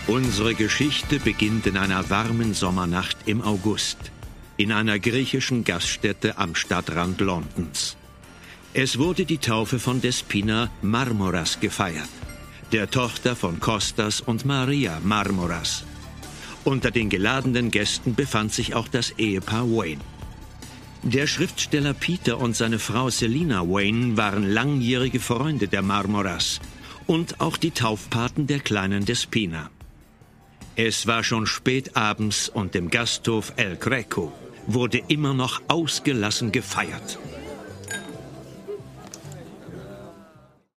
Unsere Geschichte beginnt in einer warmen Sommernacht im August, in einer griechischen Gaststätte am Stadtrand Londons. Es wurde die Taufe von Despina Marmoras gefeiert, der Tochter von Kostas und Maria Marmoras. Unter den geladenen Gästen befand sich auch das Ehepaar Wayne. Der Schriftsteller Peter und seine Frau Selina Wayne waren langjährige Freunde der Marmoras und auch die Taufpaten der kleinen Despina. Es war schon spät abends und im Gasthof El Greco wurde immer noch ausgelassen gefeiert.